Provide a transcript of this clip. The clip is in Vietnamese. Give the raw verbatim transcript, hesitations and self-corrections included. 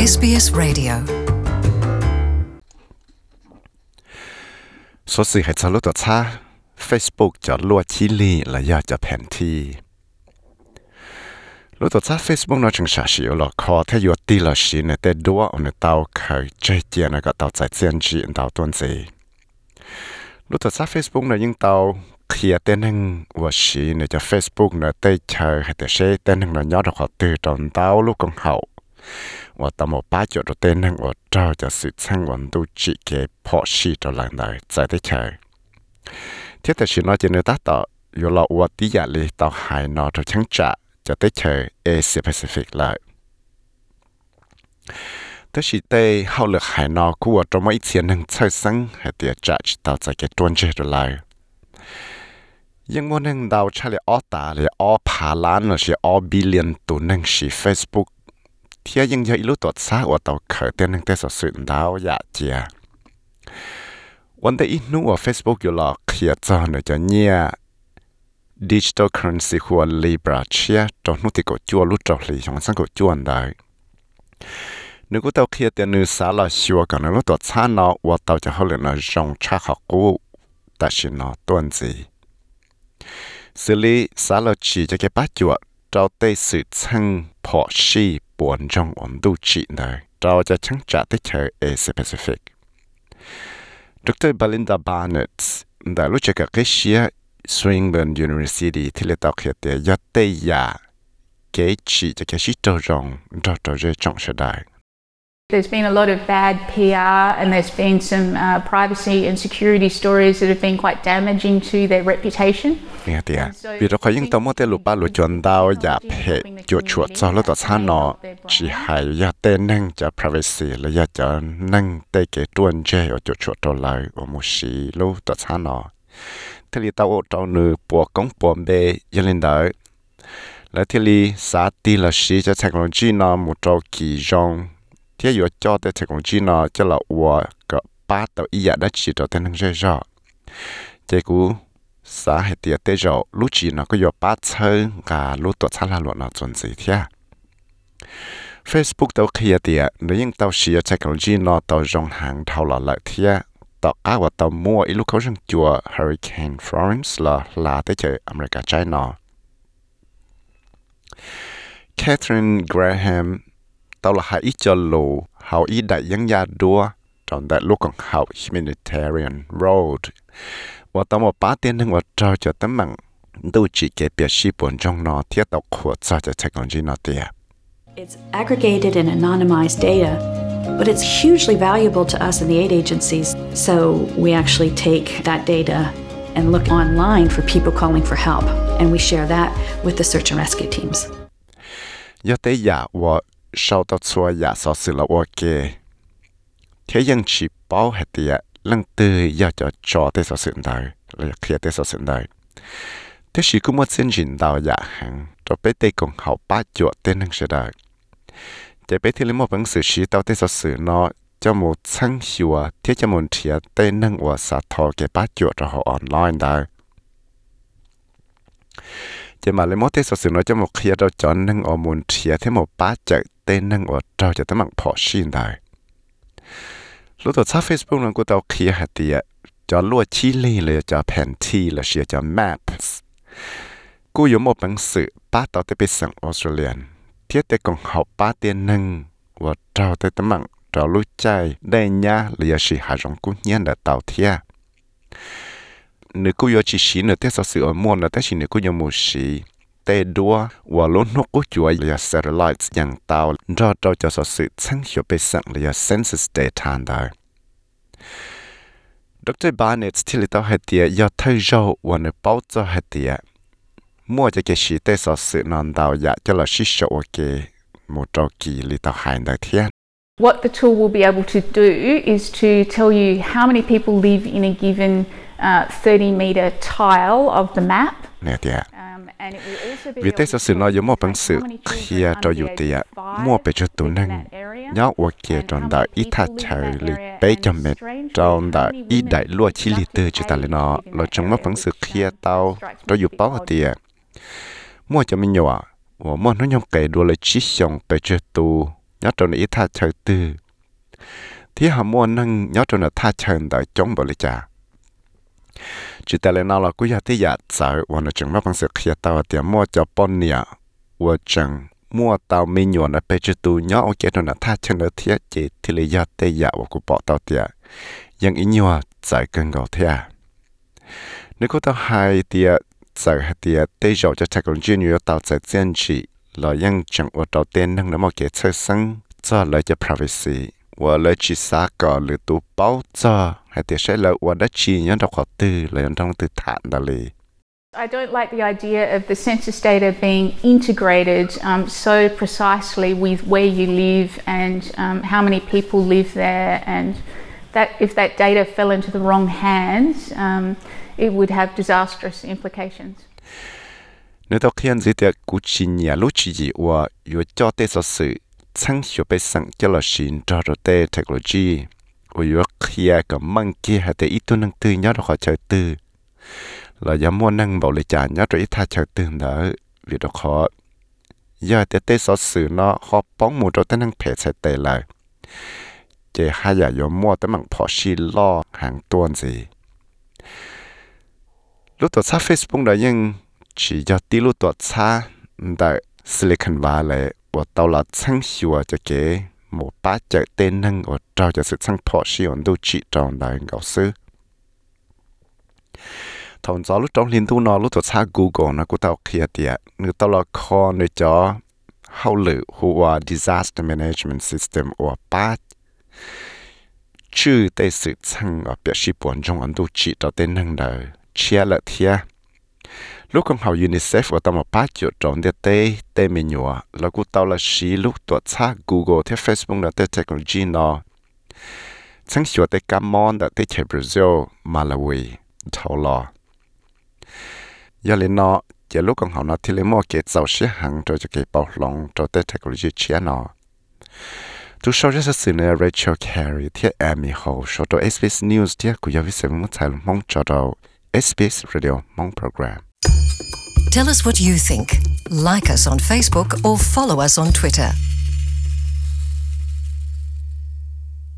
ét bê ét Radio ส่วนสื่อให้จะรู้ตัวช้า Facebook จะลวดชิลีและอยากจะแผนที่รู้ตัวช้า Facebook น่าจะชาชิวหรอกขอถ้าอยู่ตีละชินแต่ดัวอันเตาเคยเจเจียนก็เตาใจเจียนจีนเตาต้นสีรู้ตัวช้า Facebook น่ายิ่งเตาเคลียร์เต้นหนึ่งว่าชินจะ Facebook น่าเตยเชยให้แต่เช่เต้นหนึ่งน่ายอดขอตื่นตอนเตาลูกของเขาว่าตามหป้าจุดเต้นหนึ่งว่าเจ้าจะสืบช่างวันดูจีเก็บพอชีตัวหลังใดใจได้เฉยเที่ยวแต่ชินน้อยจะเนื้อตาต่ออยู่เราว่าที่อยากเลยต่อหายนอตัวช่างจะจะได้เฉยเอเชียแปซิฟิกเลยแต่ชิเต้เขาเลือกหายนอคู่ว่าตรงมาอีกเสียหนึ่งเชื่อสังให้เดียจัดต่อใจเก็บตัวเจตัวเลยยังวันหนึ่งดาวใช้เลยออตาเลยออพาล้านหรือใช้ออบิลเลียนตัวหนึ่งชี Facebookเที่ยยังยังรู้ตัวซะว่าตัวเขยเต้นหนึ่งแต่สุดดาวอยากเจียวันที่อีนู้ว่า Facebook อยู่หลอกเขียนจอหน่อยจะเนี่ย digital currency หัว Libra เชียตัวนู้ที่ก็จั่วรู้จักเลยของสังก็จั่วได้นึกว่าตัวเขียนแต่นื้อสาระชัวกันรู้ตัวซะเนาะว่าตัวจะเขาเลยนะจงชักเขากู้แต่ชินเนาะตัวนี้สิลีสาระชีจะเก็บปัจจุบันเราได้สื่อช่างพอชีปวนจงวันดูจีนได้เราจะช่างจัดได้เจอเอเชียแปซิฟิกดรบาลินดาบาร์เนตต์ได้รู้จักกับเชียสวิงเบิร์นยูนิเวอร์ซิตี้ที่เลตเอาเขียนเดียยัดได้ยาเกจีจะแค่ชิดตัวจงเราจะเจอจงเสด็จ There's been a lot of bad P R and there's been some uh, privacy and security stories that have been quite damaging to their reputation. เนี่ยเดียวิธีเขายิ่งต้องมั่วเตลุป้าลุจวนดาวอย่าเพจจุดชวดซอแล้วต่อชาเนาะจีหายอยากเต้นนั่งจะ privacy และอยากจะนั่งเตะเกตัวนเจอจุดชวดตัวเลยโอมุชีรู้ต่อชาเนาะที่ลีเต้าเต้านือปวกกงปวมเบยยันลินเดอและที่ลีสาตีละชีจะเทคโนโลยีเนาะมุจกี่จงที่อยู่จอแต่เทคโนโลยีเนาะจะละวัวกับป้าตัวอีอยากได้ชีตัวเต้นทั้งเจ้าเจ้าเจ้ากูสาเหตุเตจอรู้จีเนาะก็อยู่ป้าเชิงกับรู้ตัวชาลาหลวงเนาะจนสิเทีย Facebook ตัวเคลียร์เดียหรือยังตัวชีเทคโนโลยีเนาะตัวจงหางเท่าหล่อเทียต่อก้าวตัวมั่วอีลูกเขาจังจัว Hurricane Florence ละลาได้เจออเมริกาใต้เนาะ Catherine Grahamตัวละหายอีจโลเขาอีได้ยังยาดัวตอนได้ลูกของเขา Humanitarian Road ว่าตัวมาป้าเตียนหนึ่งว่าเราจะตั้งมั่งดูจีเก็บเปียชีปนจงนอเทียตัวขวดจะจะเทคโนโลยีนอเตีย It's aggregated and anonymized data, but it's hugely valuable to us in the aid agencies. So we actually take that data and look online for people calling for help, and we share that with the search and rescue teams. ยอดแต่อยากว่าชาวตัวชัวอยากสอสื่อละว่าเกเที่ยยังชีเป้าเหตุยะลังตืออยากจะจอได้สอสื่อได้เลยเคลียร์ได้สอสื่อได้เที่ยชีก็มั่วเส้นจินดาวอยากหังจะไปเตะกงเขาป้าจวดเต้นหนึ่งเสด็จจะไปที่ลิมอบังสือชีดาวได้สอสื่อเนาะจะหมดชั้งชัวเที่ยจะหมดเทียเต้นหนึ่งว่าสาทอเก็บป้าจวดเราออนไลน์ได้จะมาเลยมอเตสสื่อน้อยจะหมดเคลียร์เราจอนหนึ่งอมุนเทียที่หมดป้าจากเต้นหนึ่งว่าเราจะต้องมั่งพอชินได้รู้ตัวชา Facebook นั้นกูต้องเคลียร์หัดเดียจะลวดชิลีเลยจะแผนที่เลยเชียจะ maps กูอยู่หมดหนังสือป้าต่อได้ไปสั่งออสเตรเลียนเทียแต่กองเขาป้าเตียนหนึ่งว่าเราได้ต้องมั่งเรารู้ใจได้ยะเลยสิหาจงกูเงียนแต่เต่าเทียนึกกูอยู่ชีชีนึกแต่สสื่อมั่วนึกแต่ชีนึกกูอยู่มูชีแต่ดัวว่าล้นนกกูจ่วยเลยเซอร์ไลท์อย่างเต่าเราเราจะสสื่อทั้งหัวไปสั่งเลยเซนซัสเดทานได้ดรบาร์เนตต์ที่ลิตาเหตุยอดเท่าเจ้าวันในป้าจะเหตุมั่วจะเกชีแต่สสื่อนอนดาวอยากจะละชิชโอเคมูจกีลิตาหายได้เทียน What the tool will be able to do is to tell you how many people live in a given uh, thirty meter tile of the map. เนี่ยเดียวิธีสื่อน้อยยังมั่วปังสื่อเคลียร์ตัวอยู่เดียมั่วไปจุดตัวนึงย้อนว่าเกี่ยจนได้อีทัดเฉยหรือไปจำเม็ดจนได้อีได้ลวดชิลิเตอร์จุดตาเลยเนาะเราจงมั่วปังสื่อเคลียร์เตาตัวอยู่เป้าเดียมั่วจะไม่หยวว่ามั่วน้อยยงเกยดูเลยชิชงไปจุดตัว nhớ trong này tha chơi tư thì họ mua nâng nhớ trong là tha chơi đợi chống bảo lý trả chỉ tại nào là cũng giờ thì giờ sợ và nó chừng nó bằng sự kia tao thì mua cho bọn nè và chừng mua tàu mình nhuận ở bên tu nhớ ok trong là tha chơi nữa thiết chỉ thì lý do tây giờ và cũng bỏ tao tiệt nhưng ý nhiều sợ cần gạo thế à nếu có tao hai tiệt sợ hai tiệt tây giờ cho technology nhiều tao sẽ坚持làยังจังว่าเราเต้นนั่งน้ำมันเกิดเชื่อสังจะเลยจะ privacy ว่าเลยจีสาก่อหรือตัวเป้าจะให้เดี๋ยวใช้เลยว่าได้ชีย้อนเราขอตื้อเลยย้อนต้องตื้อฐานได้เลย I don't like the idea of the census data being integrated um, so precisely with where you live and um, how many people live there, and that if that data fell into the wrong hands, um, it would have disastrous implications. Nếu tao khiên gì thì cú chỉ nhà lúc chỉ gì và vừa cho tê sở sự chẳng hiểu被上叫了新找着的 technology 我vừa kia cái mang kia hay ít tu năng tư nhớ được họ chơi tư là giống mua năng bảo lệ trả nhớ rồi ít tha chơi tư đó vì đó họ giờ tê tê sở sự nó họ bóng một chỗ tên năng phê chạy tê lại chỉ hai giờ giống mua tới bằng phỏ xì lo hàng tuần gì lúc tôi xa Facebook đó nhưng chỉ cho tí lúc tuột xa tại Silicon Valley và tao là chẳng hiểu cho cái một bát chạy tên năng ở trao cho sự chẳng phỏ xí ổn đâu chỉ tròn đại ngạo sư thằng gió lúc trong liên tu nó lúc tuột xa Google nó của tao kia tiệt người tao là kho nơi cho hậu lự hoặc disaster management system và bát chứ tại sự chẳng ở biểu sĩ buồn trong ổn đâu chỉ trao tên năng đời chia lợi thiệt lúc con học UNICEF và tao mà bắt chỗ trộn để tê tê mình nhua là cũng tao là xí lúc tuột xa Google theo Facebook là tê technology nó chẳng hiểu tê Camon đã tê chạy Brazil Malawi thâu lò giờ lên nó giờ lúc con học nó thì lấy mua cái giàu xí hàng cho cho cái bảo lòng cho tê technology chia nó tu sau rất sự này Rachel Carey theo Amy Hall cho cho ét bê ét News theo của giáo viên sẽ muốn thay mong cho đầu ét bê ét Radio mong program. Tell us what you think. Like us on Facebook or follow us on Twitter.